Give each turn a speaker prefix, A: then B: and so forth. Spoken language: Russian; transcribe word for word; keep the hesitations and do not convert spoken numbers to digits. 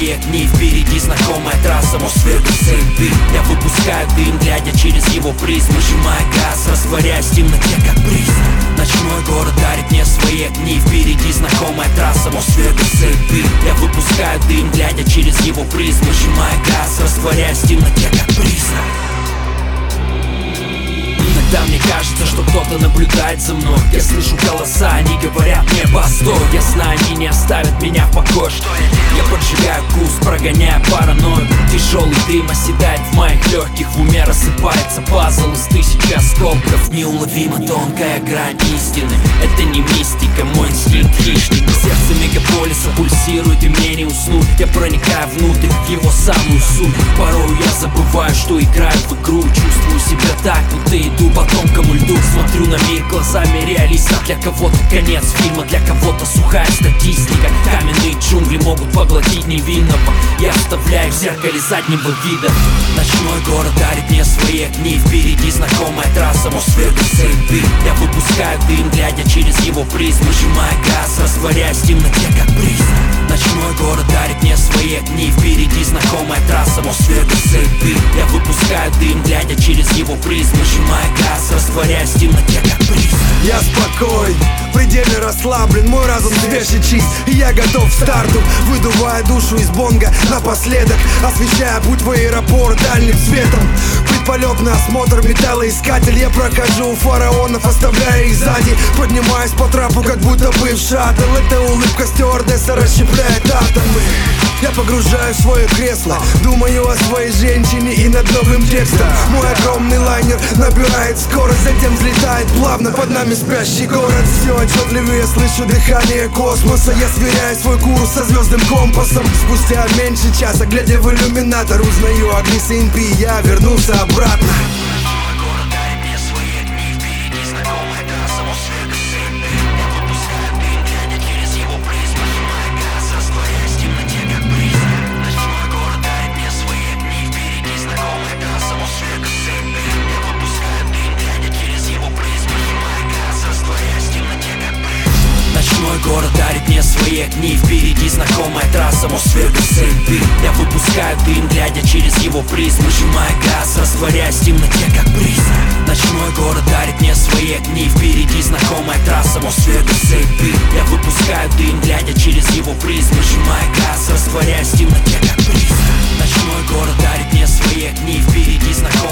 A: свои огни, впереди знакомая трасса, Мосвегас-Сейнт-Би. Я выпускаю дым, глядя через его призму, сжимая газ, растворяясь в темноте, как призрак. Ночной город дарит мне свои огни, впереди знакомая трасса, Мосвегас-Сейнт-Би. Я выпускаю дым, глядя через его призму, сжимая газ, растворяясь в темноте, как призрак. Иногда мне кажется, что кто-то наблюдает за мной. Я слышу голоса, они говорят мне постой. Я знаю, они не оставят меня в покое. Что я делаю? Я поджигаю курс, прогоняя паранойю. Тяжелый дым оседает в моих легких, в уме рассыпается пазл из тысячи осколков. Неуловимо тонкая грань истины. Это не мистика, мой инстинкт хищника. Сердце мегаполиса пульсирует, и мне не уснуть. Я проникаю внутрь, в его самую суть. Порой я забываю, что играю в игру. Чувствую себя так, будто иду по тонкому льду. Смотрю на мир глазами реалиста. Для кого-то конец фильма, для кого-то сухая статистика. Каменные джунгли могут поглотить невинного. Я оставляю в зеркале заднего вида. Ночной город дарит мне свои огни, впереди знакомая трасса, Мосвегас-Сейнт-Би. Я выпускаю дым, глядя через его призму, сжимая газ, растворяясь в темноте, как призрак. Ночной город дарит мне свои огни, впереди знакомая трасса, Мосвегас-Сейнт-Би. Я выпускаю дым, глядя через его призму, сжимая газ, растворяясь в темноте, как призрак.
B: Я спокоен, предельно расслаблен, мой разум свеж и чист, и я готов к старту, выдувая душу из бонга напоследок, освещая путь в аэропорт дальним светом. Предполет на осмотр, металлоискатель. Я прохожу у фараонов, оставляя их сзади. Поднимаюсь по трапу, как будто бы в шаттл. Эта улыбка стюардесса расщепляет атомы. Я погружаюсь в свое кресло, думаю о своей женщине и над новым текстом. Мой огромный лайнер набирает скорость, затем взлетает плавно под нами спящий город. Все отчетливее слышу дыхание космоса. Я сверяю свой курс со звездным компасом. Спустя меньше часа, глядя в иллюминатор, узнаю огни Сейнт-Би, я вернулся обратно.
A: Ночной город дарит мне свои огни, впереди знакомая трасса, Мосвегас-Сейнт-Би. Я выпускаю дым, глядя через его призму, сжимая газ, растворяясь в темноте, как призрак. Ночной город дарит мне свои огни, впереди знакомая трасса, Мосвегас-Сейнт-Би. Я выпускаю дым, глядя через его призму, сжимая газ, растворяясь в темноте, как призрак. Ночной город дарит мне свои огни, впереди знакомая